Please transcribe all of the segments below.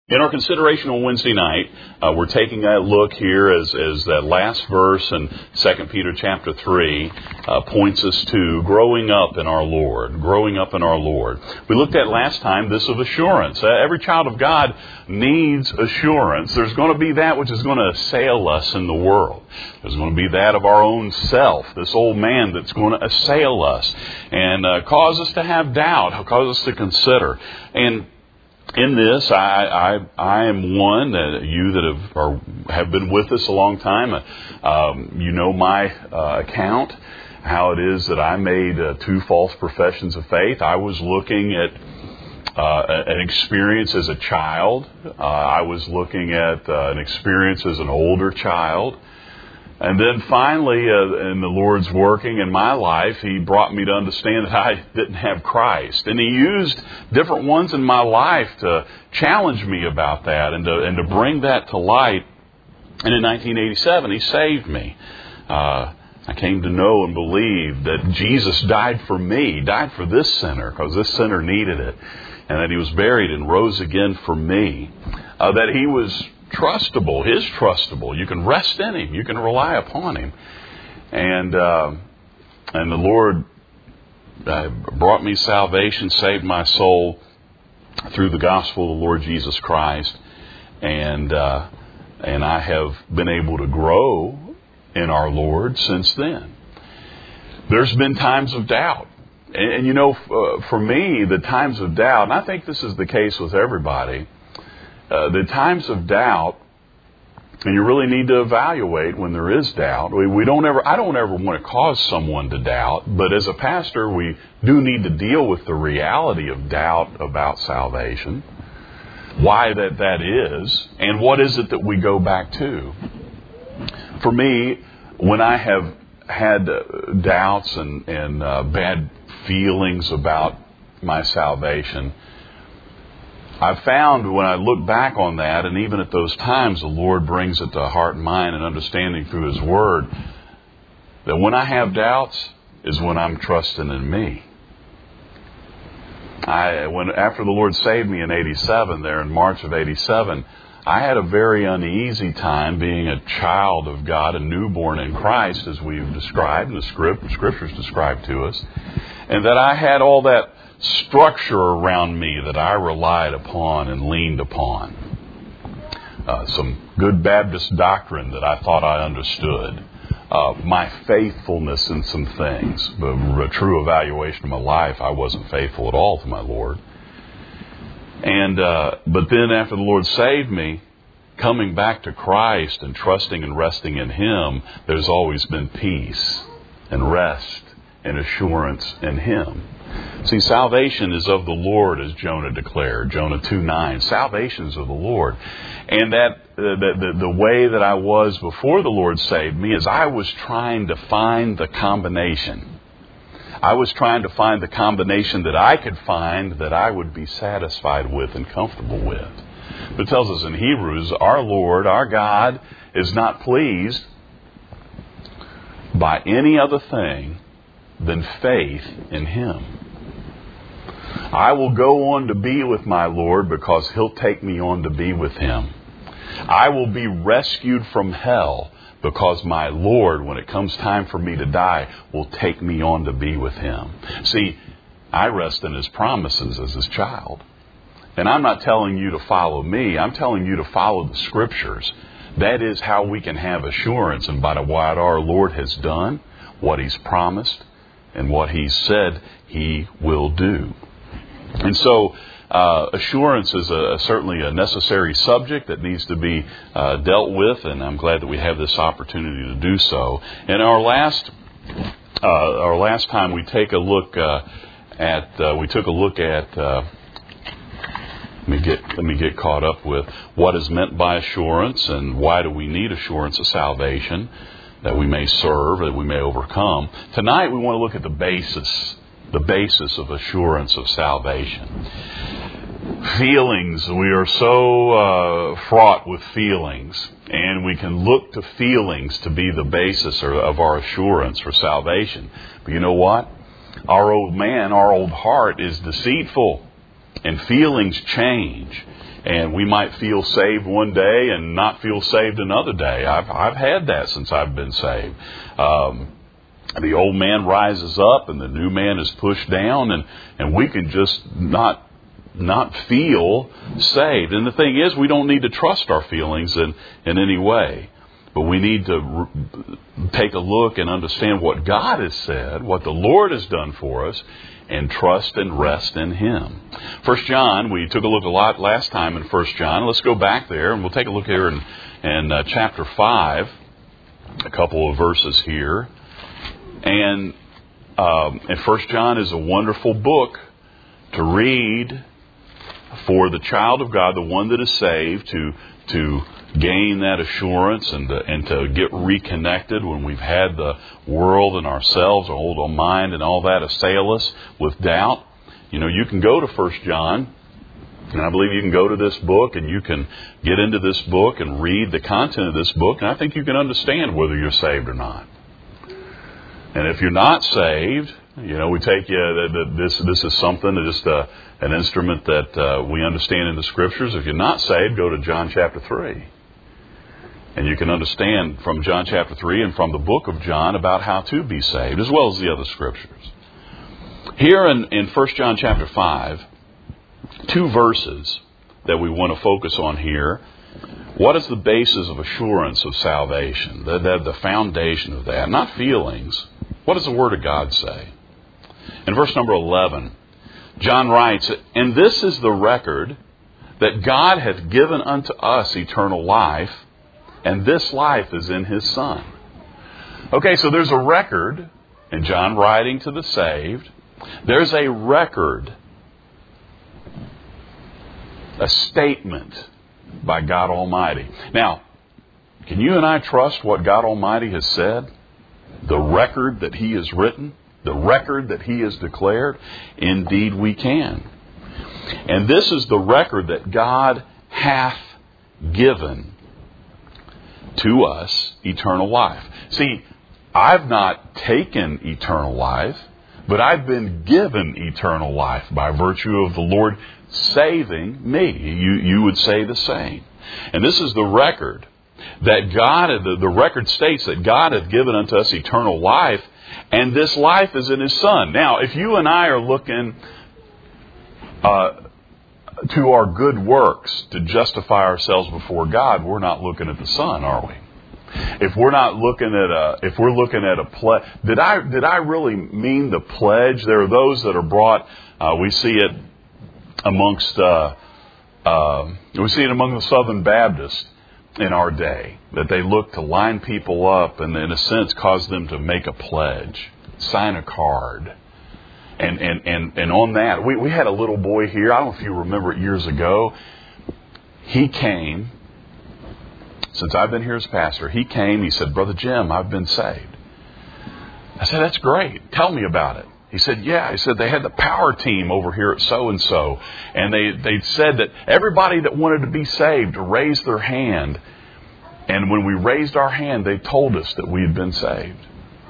In our consideration on Wednesday night, we're taking a look here as that last verse in 2 Peter chapter 3 points us to growing up in our Lord. Growing up in our Lord. We looked at last time this of assurance. Every child of God needs assurance. There's going to be that which is going to assail us in the world. There's going to be that of our own self, this old man that's going to assail us and cause us to have doubt, cause us to consider. And in this, I am one that you that have been with us a long time. You know my account, how it is that I made 2 false professions of faith. I was looking at an experience as a child. I was looking at an experience as an older child. And then finally, in the Lord's working in my life, He brought me to understand that I didn't have Christ. And He used different ones in my life to challenge me about that and to bring that to light. And in 1987, He saved me. I came to know and believe that Jesus died for me, died for this sinner, because this sinner needed it. And that He was buried and rose again for me. That He was trustable, is trustable. You can rest in Him. You can rely upon Him. And the Lord brought me salvation, saved my soul through the gospel of the Lord Jesus Christ. And I have been able to grow in our Lord since then. There's been times of doubt. And you know, for me, the times of doubt, and I think this is the case with everybody, the times of doubt, and you really need to evaluate when there is doubt. I don't ever want to cause someone to doubt, but as a pastor, we do need to deal with the reality of doubt about salvation, why that is, and what is it that we go back to. For me, when I have had doubts and bad feelings about my salvation, I've found when I look back on that, and even at those times, the Lord brings it to heart and mind and understanding through His Word, that when I have doubts is when I'm trusting in me. After the Lord saved me in 87, there in March of 87, I had a very uneasy time being a child of God, a newborn in Christ, as we've described, and the Scriptures describe to us, and that I had all that structure around me that I relied upon and leaned upon. Some good Baptist doctrine that I thought I understood. My faithfulness in some things. But a true evaluation of my life, I wasn't faithful at all to my Lord. And but then after the Lord saved me, coming back to Christ and trusting and resting in Him, there's always been peace and rest and assurance in Him. See, salvation is of the Lord, as Jonah declared, Jonah 2:9. Salvation is of the Lord. And that the way that I was before the Lord saved me is I was trying to find the combination. I was trying to find the combination that I could find that I would be satisfied with and comfortable with. It tells us in Hebrews, our Lord, our God, is not pleased by any other thing than faith in Him. I will go on to be with my Lord because He'll take me on to be with Him. I will be rescued from hell because my Lord, when it comes time for me to die, will take me on to be with Him. See, I rest in His promises as His child. And I'm not telling you to follow me. I'm telling you to follow the Scriptures. That is how we can have assurance and by what our Lord has done, what He's promised, and what He said He will do. And so assurance is certainly a necessary subject that needs to be dealt with, and I'm glad that we have this opportunity to do so. In our last time, we took a look at. Let me get caught up with what is meant by assurance and why do we need assurance of salvation, that we may serve, that we may overcome. Tonight we want to look at the basis of assurance of salvation. Feelings, we are so fraught with feelings, and we can look to feelings to be the basis of our assurance for salvation. But you know what? Our old man, our old heart is deceitful, and feelings change. And we might feel saved one day and not feel saved another day. I've had that since I've been saved. The old man rises up and the new man is pushed down, and we can just not feel saved. And the thing is, we don't need to trust our feelings in any way. But we need to take a look and understand what God has said, what the Lord has done for us, and trust and rest in Him. 1 John, we took a look a lot last time in 1 John. Let's go back there, and we'll take a look here in chapter 5, a couple of verses here. And 1 John is a wonderful book to read for the child of God, the one that is saved, to gain that assurance and to get reconnected when we've had the world and ourselves, our old mind and all that assail us with doubt. You can go to 1 John, and I believe you can go to this book and you can get into this book and read the content of this book, and I think you can understand whether you're saved or not. And if you're not saved, we take this is something, just an instrument that we understand in the Scriptures. If you're not saved, go to John chapter 3. And you can understand from John chapter 3 and from the book of John about how to be saved, as well as the other Scriptures. Here in 1 John chapter 5, 2 verses that we want to focus on here. What is the basis of assurance of salvation? The foundation of that, not feelings. What does the Word of God say? In verse number 11, John writes, "And this is the record, that God hath given unto us eternal life, and this life is in His Son." Okay, so there's a record, and John writing to the saved, there's a record, a statement by God Almighty. Now, can you and I trust what God Almighty has said? The record that He has written? The record that He has declared? Indeed we can. And this is the record that God hath given to us eternal life. See, I've not taken eternal life, but I've been given eternal life by virtue of the Lord saving me. You would say the same. And this is the record that God, the record states that God hath given unto us eternal life, and this life is in His Son. Now, if you and I are looking to our good works to justify ourselves before God, we're not looking at the Son, are we? If we're not looking at if we're looking at a pledge, did I really mean the pledge? There are those that are brought. We see it amongst among the Southern Baptists in our day, that they look to line people up and, in a sense, cause them to make a pledge, sign a card. And on that, we had a little boy here. I don't know if you remember it years ago. He came, since I've been here as pastor, he said, "Brother Jim, I've been saved." I said, "That's great. Tell me about it." He said, "Yeah." He said, "They had the power team over here at so-and-so. And they said that everybody that wanted to be saved raised their hand. And when we raised our hand, they told us that we had been saved."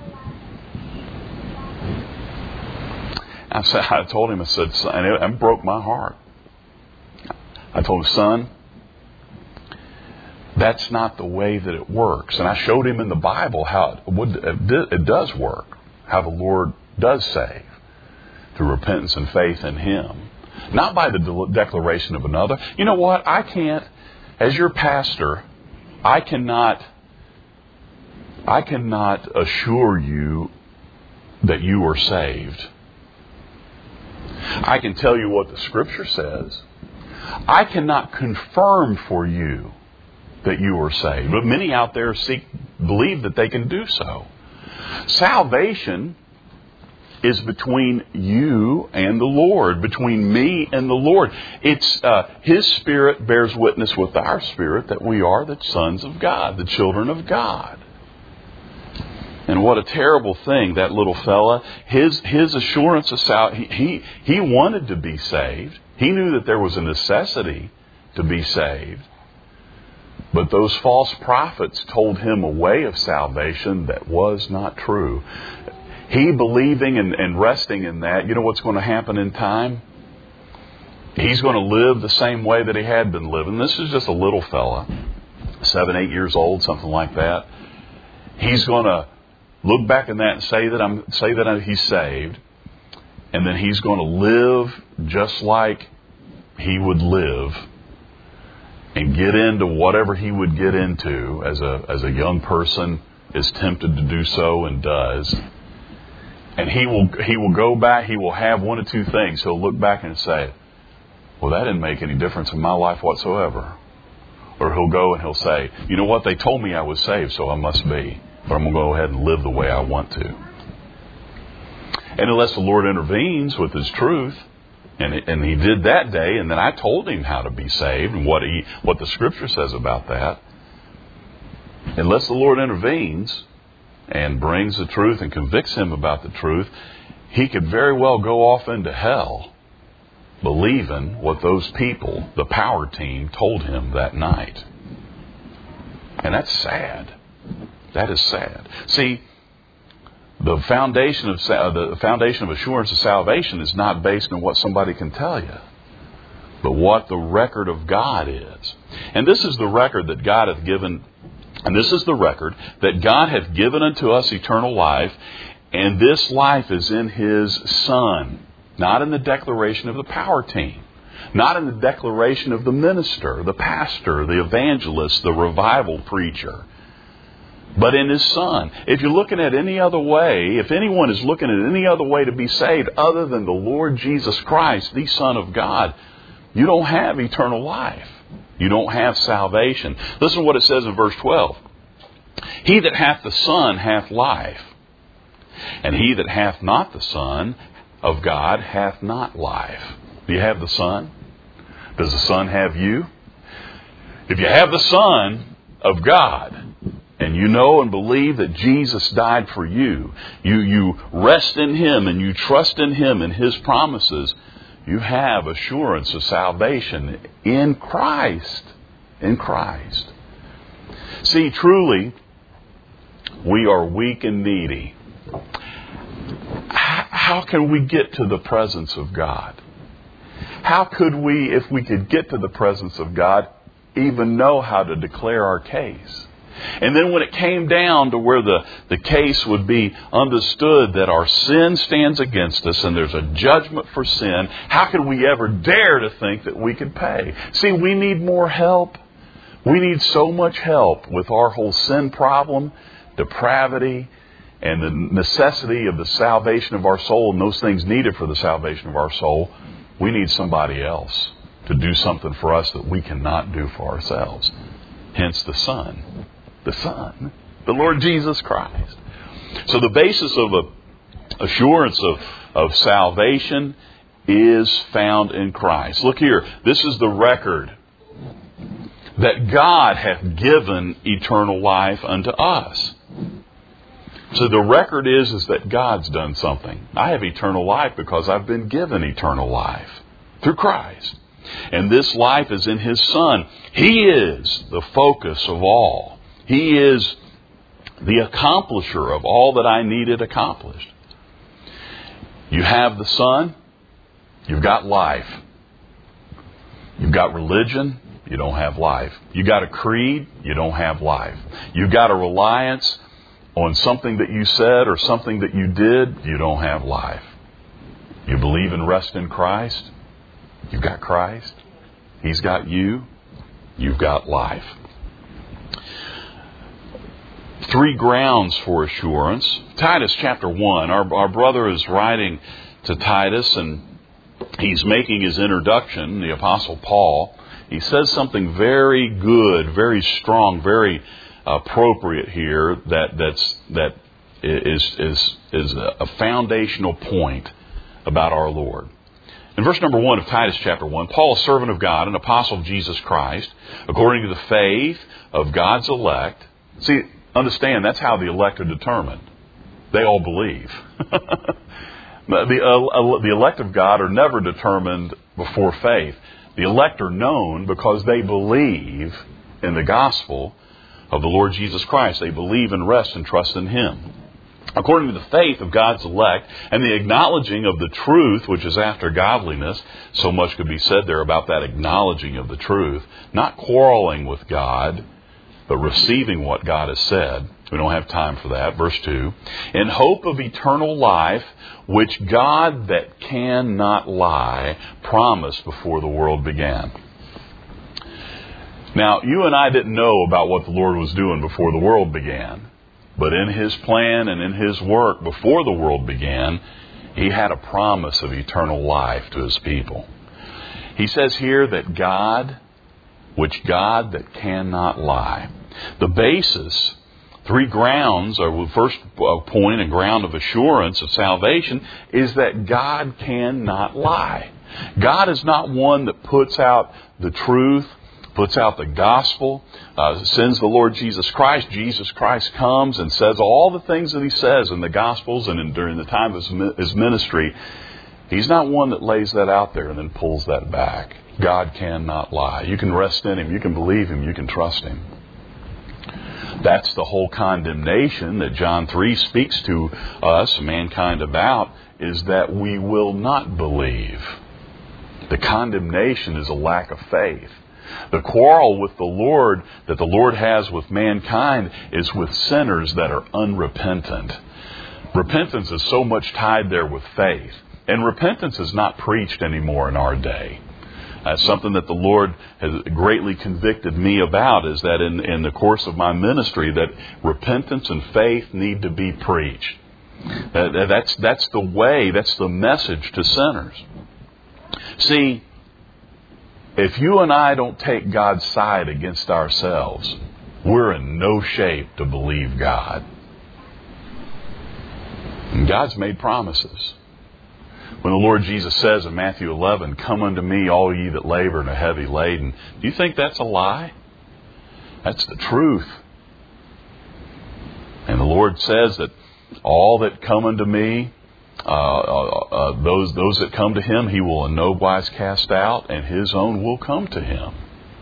I told him, "Son," and it broke my heart. I told him, "Son, that's not the way that it works." And I showed him in the Bible how it does work, how the Lord does save through repentance and faith in Him, not by the declaration of another. You know what? I can't, as your pastor, I cannot assure you that you are saved. I can tell you what the Scripture says. I cannot confirm for you that you are saved. But many out there believe that they can do so. Salvation is between you and the Lord, between me and the Lord. It's His Spirit bears witness with our spirit that we are the sons of God, the children of God. And what a terrible thing, that little fella. His assurance of salvation. He wanted to be saved. He knew that there was a necessity to be saved. But those false prophets told him a way of salvation that was not true. He believing and resting in that, you know what's going to happen in time? He's going to live the same way that he had been living. This is just a little fella, 7, 8 years old, something like that. He's going to look back in that and say that he's saved, and then he's going to live just like he would live, and get into whatever he would get into as a young person is tempted to do so and does. And he will go back. He will have one of two things. He'll look back and say, well, that didn't make any difference in my life whatsoever. Or he'll go and he'll say, you know what, they told me I was saved, so I must be. But I'm going to go ahead and live the way I want to. And unless the Lord intervenes with His truth, and He did that day, and then I told him how to be saved and what the Scripture says about that. Unless the Lord intervenes and brings the truth and convicts him about the truth, he could very well go off into hell believing what those people, the power team, told him that night. And that's sad. That is sad. See, the foundation of assurance of salvation is not based on what somebody can tell you, but what the record of God is. And this is the record that God hath given, and this is the record that God hath given unto us eternal life, and this life is in His Son, not in the declaration of the power team, not in the declaration of the minister, the pastor, the evangelist, the revival preacher, but in His Son. If you're looking at any other way, if anyone is looking at any other way to be saved other than the Lord Jesus Christ, the Son of God, you don't have eternal life. You don't have salvation. Listen to what it says in verse 12. He that hath the Son hath life, and he that hath not the Son of God hath not life. Do you have the Son? Does the Son have you? If you have the Son of God, and you know and believe that Jesus died for you, you rest in Him and you trust in Him and His promises, you have assurance of salvation in Christ. In Christ. See, truly, we are weak and needy. How can we get to the presence of God? How could we, if we could get to the presence of God, even know how to declare our case? And then when it came down to where the case would be understood that our sin stands against us and there's a judgment for sin, how could we ever dare to think that we could pay? See, we need more help. We need so much help with our whole sin problem, depravity, and the necessity of the salvation of our soul and those things needed for the salvation of our soul. We need somebody else to do something for us that we cannot do for ourselves. Hence the Son. The Son, the Lord Jesus Christ. So the basis of assurance of salvation is found in Christ. Look here, this is the record that God hath given eternal life unto us. So the record is that God's done something. I have eternal life because I've been given eternal life through Christ. And this life is in His Son. He is the focus of all. He is the accomplisher of all that I needed accomplished. You have the Son, you've got life. You've got religion, you don't have life. You've got a creed, you don't have life. You've got a reliance on something that you said or something that you did, you don't have life. You believe and rest in Christ, you've got Christ. He's got you, you've got life. 3 grounds for assurance. Titus chapter 1. Our brother is writing to Titus and he's making his introduction, the Apostle Paul. He says something very good, very strong, very appropriate here that is a foundational point about our Lord. In verse number 1 of Titus chapter 1, Paul, a servant of God, an apostle of Jesus Christ, according to the faith of God's elect. See, understand, that's how the elect are determined. They all believe. The elect of God are never determined before faith. The elect are known because they believe in the gospel of the Lord Jesus Christ. They believe and rest and trust in Him. according to the faith of God's elect and the acknowledging of the truth, which is after godliness. So much could be said there about that acknowledging of the truth. Not quarreling with God, but receiving what God has said. We don't have time for that. Verse 2. In hope of eternal life, which God that cannot lie promised before the world began. Now, you and I didn't know about what the Lord was doing before the world began. But in His plan and in His work before the world began, He had a promise of eternal life to His people. He says here that God, which God that cannot lie. The basis, three grounds, or the first point and ground of assurance of salvation is that God cannot lie. God is not one that puts out the truth, puts out the gospel, sends the Lord Jesus Christ. Jesus Christ comes and says all the things that He says in the Gospels and during the time of His ministry. He's not one that lays that out there and then pulls that back. God cannot lie. You can rest in Him. You can believe Him. You can trust Him. That's the whole condemnation that John 3 speaks to us, mankind, about, is that we will not believe. The condemnation is a lack of faith. The quarrel with the Lord that the Lord has with mankind is with sinners that are unrepentant. Repentance is so much tied there with faith. And repentance is not preached anymore in our day. That's something that the Lord has greatly convicted me about, is that in the course of my ministry, that repentance and faith need to be preached. That's the way, that's the message to sinners. See, if you and I don't take God's side against ourselves, we're in no shape to believe God. And God's made promises. When the Lord Jesus says in Matthew 11, "Come unto me, all ye that labor and are heavy laden," do you think that's a lie? That's the truth. And the Lord says that all that come unto me, those that come to Him, He will in no wise cast out, and His own will come to Him.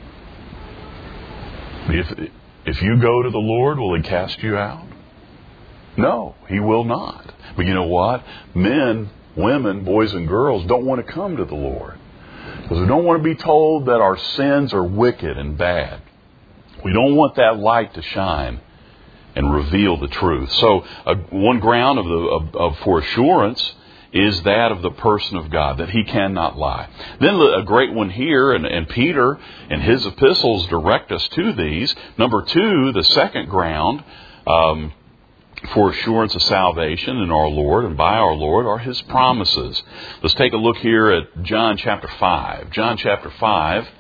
If you go to the Lord, will He cast you out? No, He will not. But you know what? Men, women, boys and girls don't want to come to the Lord, because we don't want to be told that our sins are wicked and bad. We don't want that light to shine and reveal the truth. So one ground for assurance is that of the person of God, that He cannot lie. Then a great one here, and Peter in his epistles direct us to these. Number 2, the second ground for assurance of salvation in our Lord and by our Lord are His promises. Let's take a look here at John chapter 5. John chapter 5.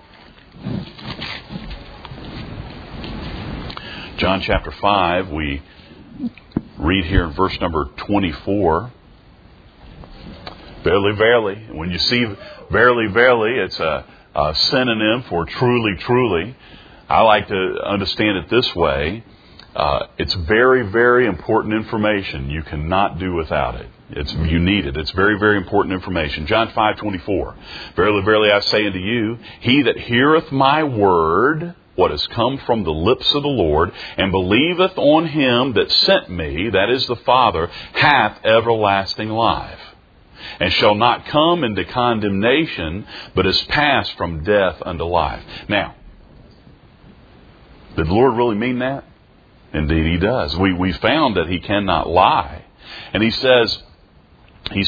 John chapter 5, we read here in verse number 24. Verily, verily. When you see verily, verily, it's a synonym for truly, truly. I like to understand it this way. It's very, very important information. You cannot do without it. You need it. It's very, very important information. John 5:24. Verily, verily, I say unto you, he that heareth my word, what has come from the lips of the Lord, and believeth on Him that sent me, that is the Father, hath everlasting life, and shall not come into condemnation, but is passed from death unto life. Now, did the Lord really mean that? Indeed He does. We found that He cannot lie. And He says, He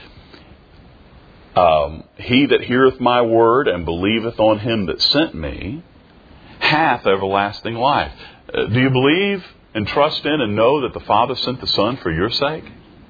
that heareth my word and believeth on Him that sent me hath everlasting life. Do you believe and trust in and know that the Father sent the Son for your sake?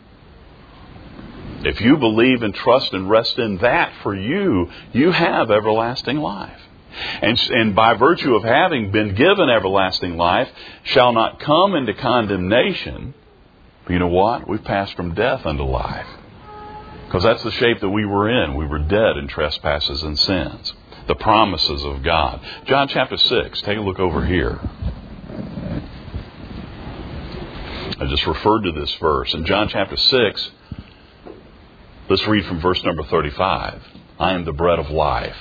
If you believe and trust and rest in that for you, you have everlasting life. And by virtue of having been given everlasting life, shall not come into condemnation. But you know what? We've passed from death unto life. Because that's the shape that we were in. We were dead in trespasses and sins. The promises of God. John chapter 6. Take a look over here. I just referred to this verse. In John chapter 6, let's read from verse number 35. I am the bread of life.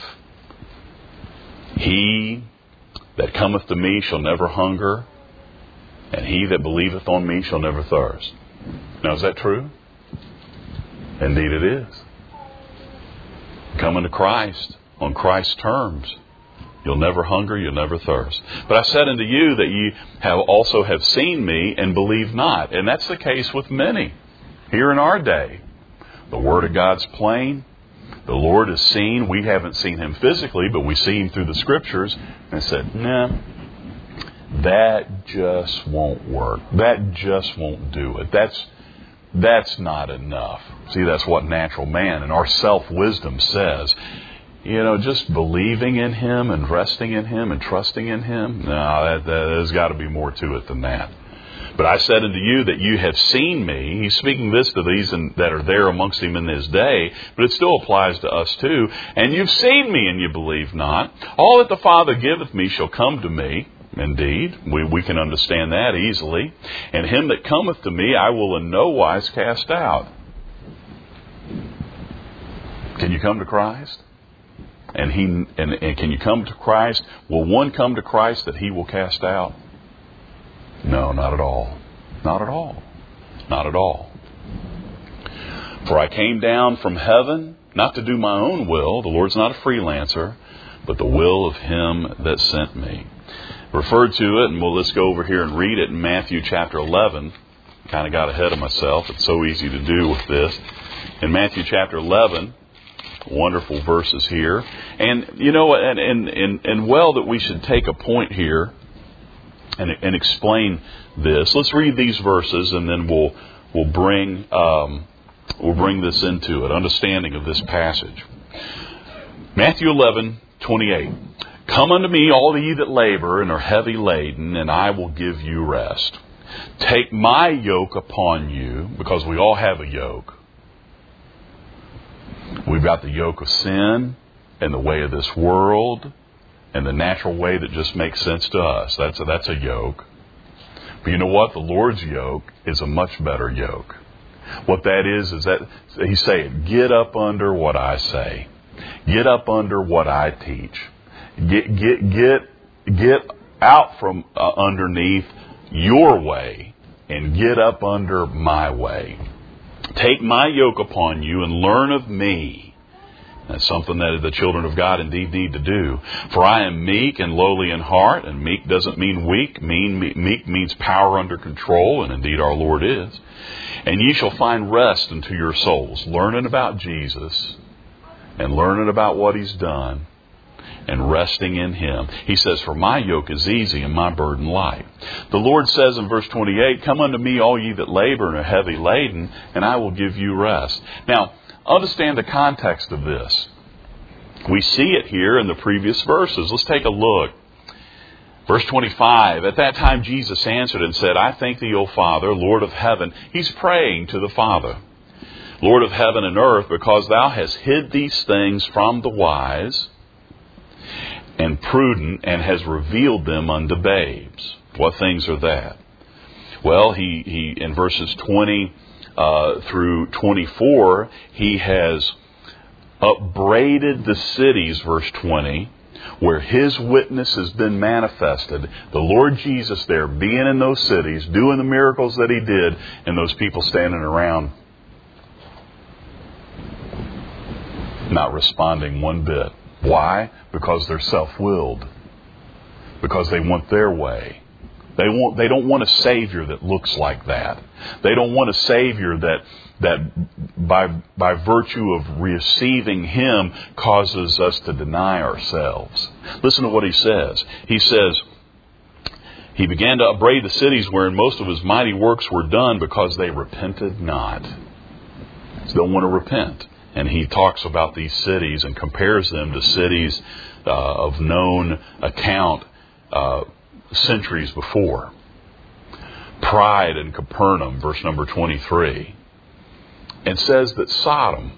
He that cometh to me shall never hunger, and he that believeth on me shall never thirst. Now, is that true? Indeed it is. Coming to Christ on Christ's terms, you'll never hunger, you'll never thirst. But I said unto you that ye also have seen me and believe not. And that's the case with many here in our day. The Word of God's plain. The Lord is seen. We haven't seen Him physically, but we see Him through the Scriptures. And said, nah, that just won't work. That just won't do it. That's not enough. See, that's what natural man and our self-wisdom says. Just believing in Him and resting in Him and trusting in Him. No, there's got to be more to it than that. But I said unto you that you have seen me. He's speaking this to these that are there amongst him in his day, but it still applies to us too. And you've seen me and you believe not. All that the Father giveth me shall come to me. Indeed, we can understand that easily. And him that cometh to me I will in no wise cast out. Can you come to Christ? And can you come to Christ? Will one come to Christ that he will cast out? No, not at all. Not at all. Not at all. For I came down from heaven, not to do my own will. The Lord's not a freelancer, but the will of Him that sent me. Referred to it, and let's go over here and read it in Matthew chapter 11. Kind of got ahead of myself. It's so easy to do with this. In Matthew chapter 11, wonderful verses here. And, and well that we should take a point here and explain this. Let's read these verses, and then we'll bring this into it, understanding of this passage. Matthew 11:28. Come unto me, all ye that labor and are heavy laden, and I will give you rest. Take my yoke upon you, because we all have a yoke. We've got the yoke of sin and the way of this world, and the natural way that just makes sense to us. That's a yoke. But you know what? The Lord's yoke is a much better yoke. What that is that He's saying, get up under what I say. Get up under what I teach. Get out from underneath your way and get up under my way. Take my yoke upon you and learn of me. That's something that the children of God indeed need to do. For I am meek and lowly in heart, and meek doesn't mean weak. Meek means power under control, and indeed our Lord is. And ye shall find rest unto your souls, learning about Jesus and learning about what He's done and resting in Him. He says, for my yoke is easy and my burden light. The Lord says in verse 28, come unto me, all ye that labor and are heavy laden, and I will give you rest. Now, understand the context of this. We see it here in the previous verses. Let's take a look. Verse 25, at that time Jesus answered and said, I thank thee, O Father, Lord of heaven. He's praying to the Father. Lord of heaven and earth, because thou hast hid these things from the wise and prudent, and has revealed them unto babes. What things are that? Well, he in verses 20 through 24, he has upbraided the cities, verse 20, where His witness has been manifested. The Lord Jesus there being in those cities, doing the miracles that He did, and those people standing around not responding one bit. Why? Because they're self-willed. Because they want their way. They don't want a Savior that looks like that. They don't want a Savior that by virtue of receiving Him causes us to deny ourselves. Listen to what he says. He says, He began to upbraid the cities wherein most of His mighty works were done, because they repented not. They don't want to repent. And he talks about these cities and compares them to cities of known account centuries before. Pride in Capernaum, verse number 23. And says that Sodom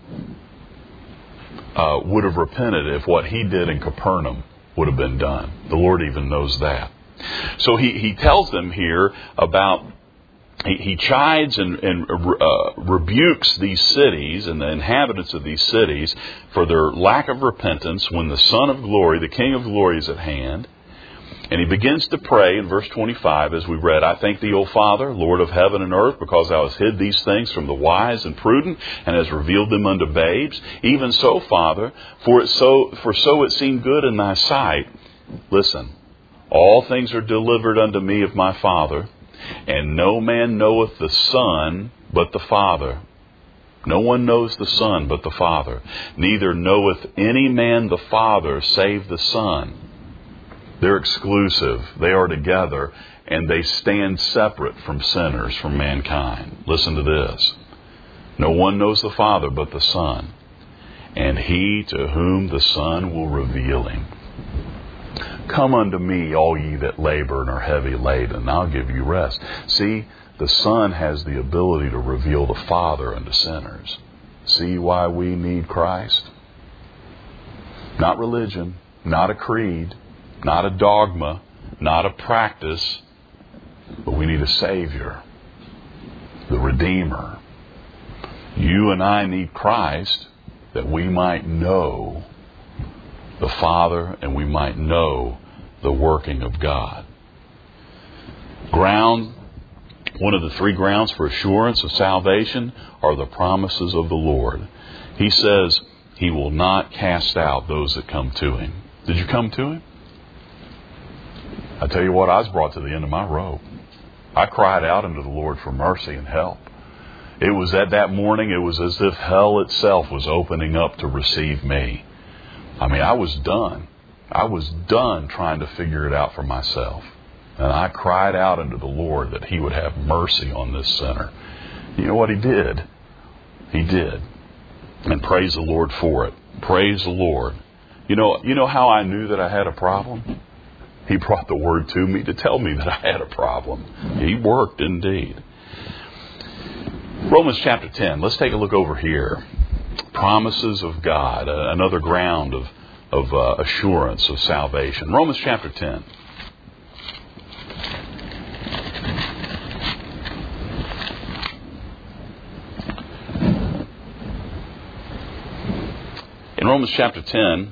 would have repented if what he did in Capernaum would have been done. The Lord even knows that. So he tells them here about, he chides and rebukes these cities and the inhabitants of these cities for their lack of repentance when the Son of Glory, the King of Glory, is at hand. And he begins to pray in verse 25 as we read, I thank thee, O Father, Lord of heaven and earth, because thou hast hid these things from the wise and prudent, and hast revealed them unto babes. Even so, Father, for so it seemed good in thy sight. Listen, all things are delivered unto me of my Father, and no man knoweth the Son but the Father. No one knows the Son but the Father. Neither knoweth any man the Father save the Son. They're exclusive. They are together, and they stand separate from sinners, from mankind. Listen to this. No one knows the Father but the Son, and he to whom the Son will reveal him. Come unto me, all ye that labor and are heavy laden, and I'll give you rest. See, the Son has the ability to reveal the Father unto sinners. See why we need Christ? Not religion, not a creed, not a dogma, not a practice, but we need a Savior, the Redeemer. You and I need Christ that we might know the Father and we might know the working of God. One of the three grounds for assurance of salvation are the promises of the Lord. He says He will not cast out those that come to Him. Did you come to Him? I tell you what, I was brought to the end of my rope. I cried out unto the Lord for mercy and help. It was at that morning, it was as if hell itself was opening up to receive me. I mean, I was done. I was done trying to figure it out for myself. And I cried out unto the Lord that He would have mercy on this sinner. You know what He did? He did. And praise the Lord for it. Praise the Lord. You know how I knew that I had a problem? He brought the Word to me to tell me that I had a problem. He worked indeed. Romans chapter 10. Let's take a look over here. Promises of God. Another ground of assurance of salvation. Romans chapter 10. In Romans chapter 10,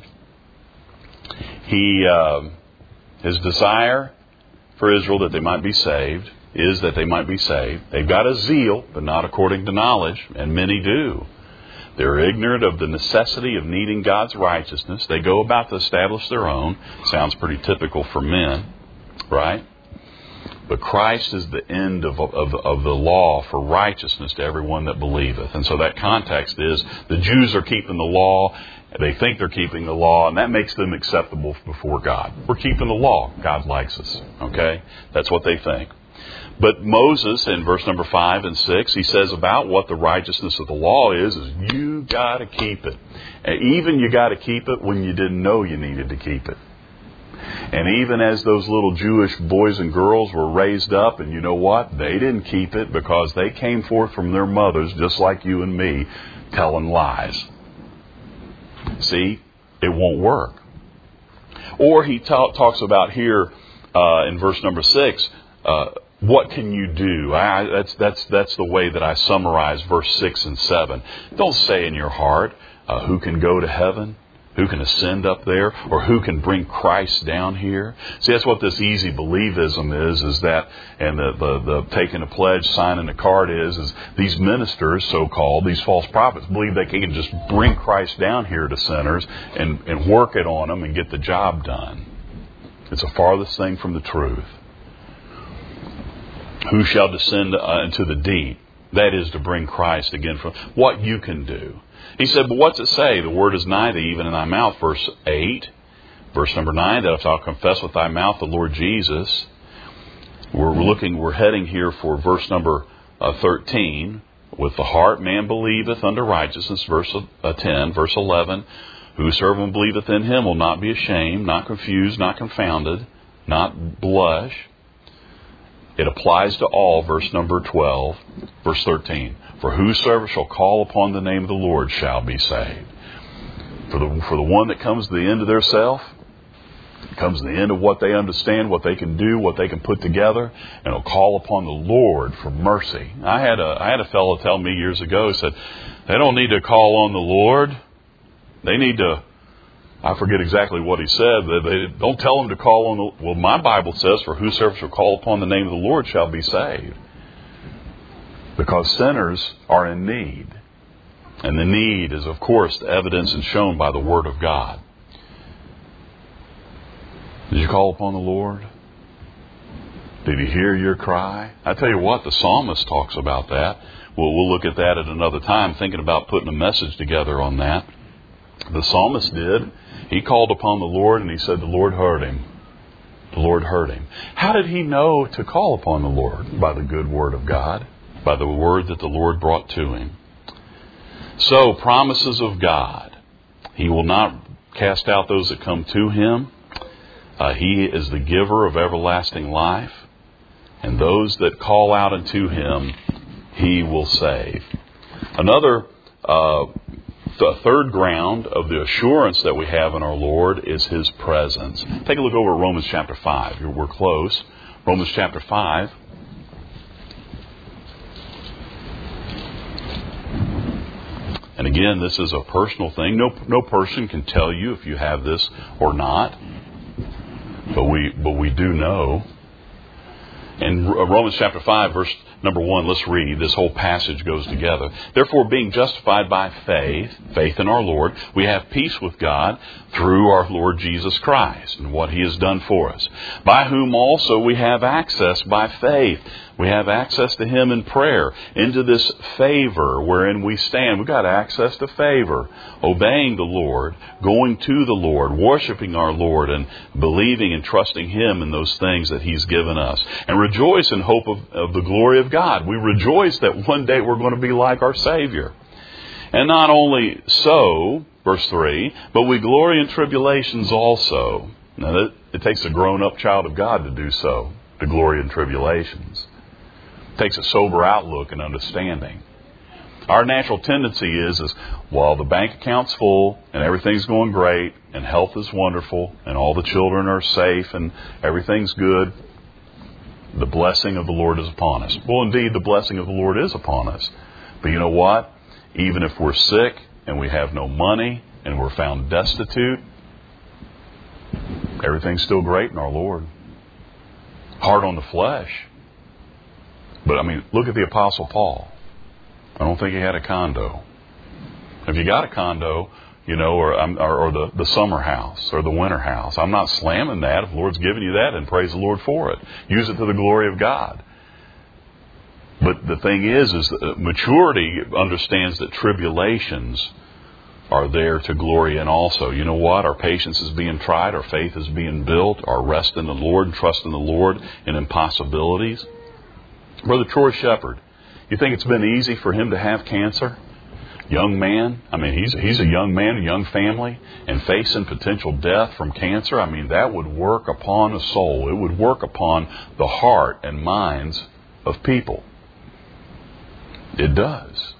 his desire for Israel that they might be saved is that they might be saved. They've got a zeal, but not according to knowledge, and many do. They're ignorant of the necessity of needing God's righteousness. They go about to establish their own. Sounds pretty typical for men, right? But Christ is the end of the law for righteousness to everyone that believeth. And so that context is the Jews are keeping the law. They think they're keeping the law, and that makes them acceptable before God. We're keeping the law. God likes us. Okay? That's what they think. But Moses, in verse number 5 and 6, he says about what the righteousness of the law is you got to keep it. And even you got to keep it when you didn't know you needed to keep it. And even as those little Jewish boys and girls were raised up, and you know what? They didn't keep it because they came forth from their mothers, just like you and me, telling lies. See, it won't work. Or he talks about here in verse number 6, what can you do? That's the way that I summarize verse 6 and 7. Don't say in your heart, who can go to heaven? Who can ascend up there? Or who can bring Christ down here? See, that's what this easy believism is that, and the taking a pledge, signing a card is these ministers, so-called, these false prophets, believe they can just bring Christ down here to sinners and work it on them and get the job done. It's the farthest thing from the truth. Who shall descend into the deep? That is to bring Christ again from what you can do. He said, but what's it say? The word is nigh thee, even in thy mouth. Verse 8. Verse number 9, that if thou confess with thy mouth the Lord Jesus. We're heading here for verse number 13. With the heart man believeth unto righteousness. Verse 10. Verse 11. Whosoever believeth in him will not be ashamed, not confused, not confounded, not blush. It applies to all, verse number 12. Verse 13. For whosoever shall call upon the name of the Lord shall be saved. For the one that comes to the end of their self, comes to the end of what they understand, what they can do, what they can put together, and will call upon the Lord for mercy. I had a fellow tell me years ago, he said, they don't need to call on the Lord. They need to I forget exactly what he said. They don't tell him to call on the... Well, my Bible says, for whosoever shall call upon the name of the Lord shall be saved. Because sinners are in need. And the need is, of course, evidenced and shown by the Word of God. Did you call upon the Lord? Did He hear your cry? I tell you what, the psalmist talks about that. We'll look at that at another time, thinking about putting a message together on that. The psalmist did. He called upon the Lord and he said the Lord heard him. The Lord heard him. How did he know to call upon the Lord? By the good word of God, by the word that the Lord brought to him. So, promises of God. He will not cast out those that come to Him. He is the giver of everlasting life. And those that call out unto Him, He will save. Another third ground of the assurance that we have in our Lord is His presence. Take a look over at Romans chapter 5. We're close. Romans chapter 5. And again, this is a personal thing. No person can tell you if you have this or not. But we do know. In Romans chapter 5, verse number 1, let's read. This whole passage goes together. Therefore, being justified by faith in our Lord, we have peace with God through our Lord Jesus Christ and what He has done for us. By whom also we have access by faith. We have access to Him in prayer, into this favor wherein we stand. We've got access to favor, obeying the Lord, going to the Lord, worshiping our Lord, and believing and trusting Him in those things that He's given us. And rejoice in hope of the glory of God. We rejoice that one day we're going to be like our Savior. And not only so, verse 3, but we glory in tribulations also. Now, it takes a grown-up child of God to do so, to glory in tribulations. It takes a sober outlook and understanding. Our natural tendency is while the bank account's full and everything's going great and health is wonderful and all the children are safe and everything's good, the blessing of the Lord is upon us. Well, indeed, the blessing of the Lord is upon us. But you know what? Even if we're sick and we have no money and we're found destitute, everything's still great in our Lord. Hard on the flesh. But, look at the Apostle Paul. I don't think he had a condo. If you got a condo, or the summer house or the winter house, I'm not slamming that. If the Lord's given you that, then praise the Lord for it. Use it to the glory of God. But the thing is that maturity understands that tribulations are there to glory in also. You know what? Our patience is being tried. Our faith is being built. Our rest in the Lord and trust in the Lord in impossibilities. Brother Troy Shepard, you think it's been easy for him to have cancer? Young man, he's a young man, a young family, and facing potential death from cancer. That would work upon a soul. It would work upon the heart and minds of people. It does.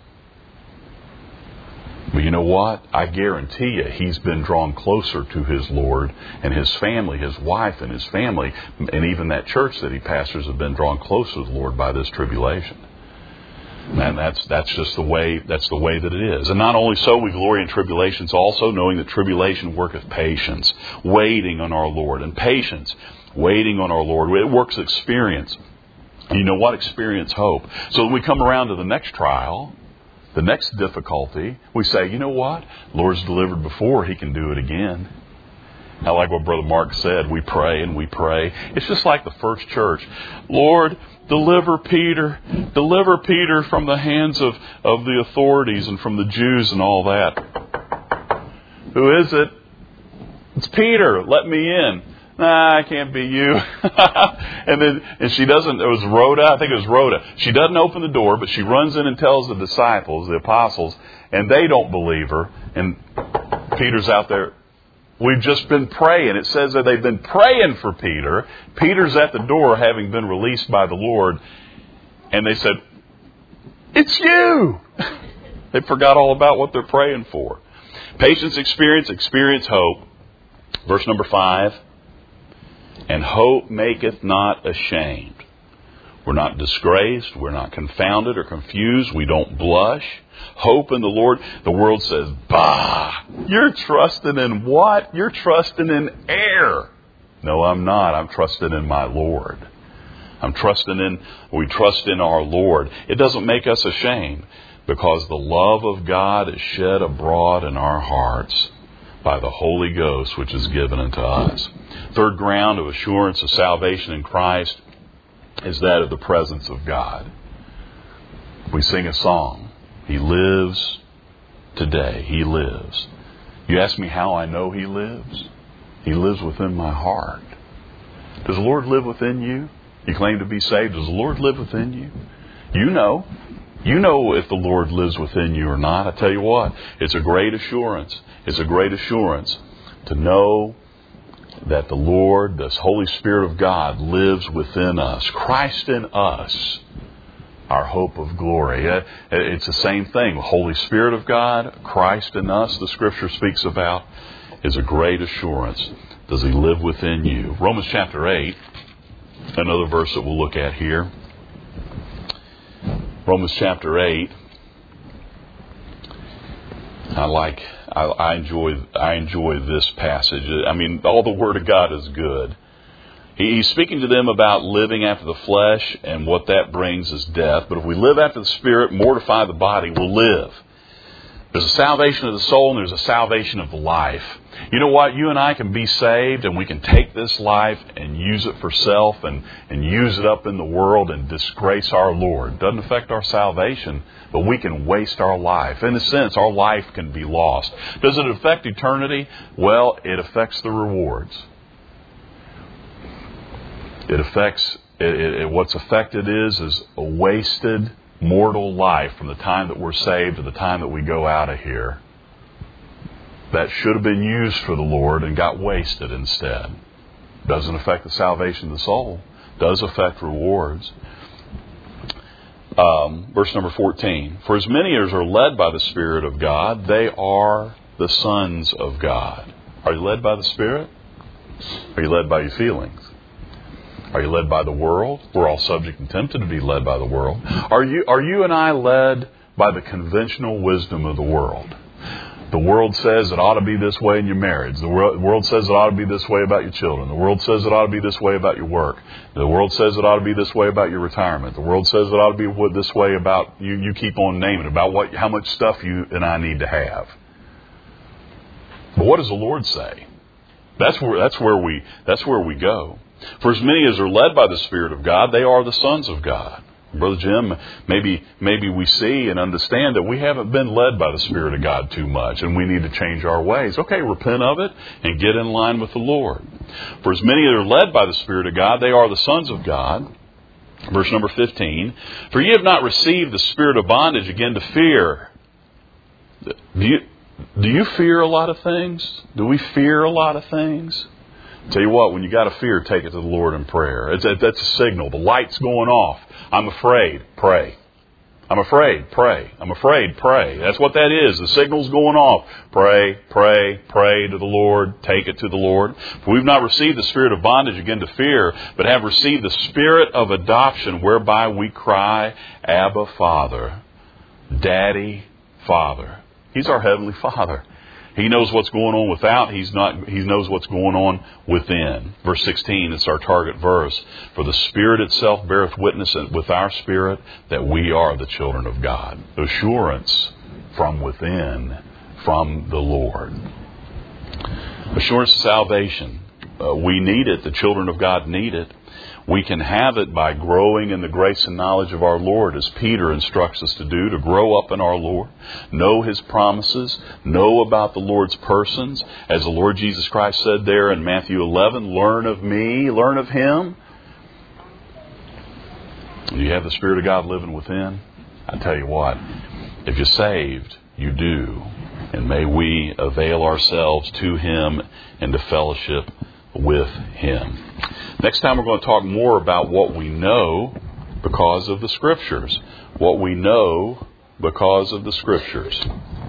But you know what? I guarantee you he's been drawn closer to his Lord, and his family, his wife and his family, and even that church that he pastors have been drawn closer to the Lord by this tribulation. And that's just the way that it is. And not only so, we glory in tribulations also, knowing that tribulation worketh patience, waiting on our Lord. And patience, waiting on our Lord, it works experience. And you know what? Experience hope. So when we come around to the next trial, the next difficulty, we say, you know what? Lord's delivered before, He can do it again. I like what Brother Mark said. We pray and we pray. It's just like the first church. Lord, deliver Peter from the hands of the authorities and from the Jews and all that. Who is it? It's Peter. Let me in. Nah, I can't be you. and she doesn't, it was Rhoda, I think it was Rhoda. She doesn't open the door, but she runs in and tells the disciples, the apostles, and they don't believe her. And Peter's out there. We've just been praying. It says that they've been praying for Peter. Peter's at the door having been released by the Lord. And they said, it's you. They forgot all about what they're praying for. Patience, experience hope. Verse number 5. And hope maketh not ashamed. We're not disgraced. We're not confounded or confused. We don't blush. Hope in the Lord. The world says, bah, you're trusting in what? You're trusting in air. No, I'm not. I'm trusting in my Lord. We trust in our Lord. It doesn't make us ashamed because the love of God is shed abroad in our hearts by the Holy Ghost, which is given unto us. Third ground of assurance of salvation in Christ is that of the presence of God. We sing a song. He lives today. He lives. You ask me how I know He lives? He lives within my heart. Does the Lord live within you? You claim to be saved. Does the Lord live within you? You know. You know if the Lord lives within you or not. I tell you what, it's a great assurance. It's a great assurance to know that the Lord, this Holy Spirit of God, lives within us. Christ in us, our hope of glory. It's the same thing. The Holy Spirit of God, Christ in us, the Scripture speaks about, is a great assurance. Does He live within you? Romans chapter 8, another verse that we'll look at here. Romans chapter 8. I enjoy this passage. I mean, all the Word of God is good. He's speaking to them about living after the flesh, and what that brings is death. But if we live after the Spirit, mortify the body, we'll live. There's a salvation of the soul, and there's a salvation of the life. You know what? You and I can be saved, and we can take this life and use it for self and use it up in the world and disgrace our Lord. It doesn't affect our salvation, but we can waste our life. In a sense, our life can be lost. Does it affect eternity? Well, it affects the rewards. What's affected is a wasted mortal life from the time that we're saved to the time that we go out of here. That should have been used for the Lord and got wasted instead. Doesn't affect the salvation of the soul. Does affect rewards. Verse number 14. For as many as are led by the Spirit of God, they are the sons of God. Are you led by the Spirit? Are you led by your feelings? Are you led by the world? We're all subject and tempted to be led by the world. Are you and I led by the conventional wisdom of the world? The world says it ought to be this way in your marriage. The world says it ought to be this way about your children. The world says it ought to be this way about your work. The world says it ought to be this way about your retirement. The world says it ought to be this way about you keep on naming about how much stuff you and I need to have. But what does the Lord say? That's where we go. For as many as are led by the Spirit of God, they are the sons of God. Brother Jim, maybe we see and understand that we haven't been led by the Spirit of God too much, and we need to change our ways. Okay, repent of it and get in line with the Lord. For as many as are led by the Spirit of God, they are the sons of God. Verse number 15. For ye have not received the spirit of bondage again to fear. Do you fear a lot of things? Do we fear a lot of things? Tell you what, when you got a fear, take it to the Lord in prayer. That's a signal. The light's going off. I'm afraid. Pray. I'm afraid. Pray. I'm afraid. Pray. That's what that is. The signal's going off. Pray, pray, pray to the Lord. Take it to the Lord. For we've not received the spirit of bondage again to fear, but have received the spirit of adoption, whereby we cry, Abba, Father. Daddy, Father. He's our Heavenly Father. He knows what's going on without. He knows what's going on within. Verse 16, it's our target verse. For the Spirit itself beareth witness with our spirit that we are the children of God. Assurance from within, from the Lord. Assurance of salvation. We need it. The children of God need it. We can have it by growing in the grace and knowledge of our Lord, as Peter instructs us to do, to grow up in our Lord, know His promises, know about the Lord's persons. As the Lord Jesus Christ said there in Matthew 11, learn of me, learn of Him. You have the Spirit of God living within. I tell you what, if you're saved, you do. And may we avail ourselves to Him and to fellowship with Him. Next time we're going to talk more about what we know because of the Scriptures. What we know because of the Scriptures.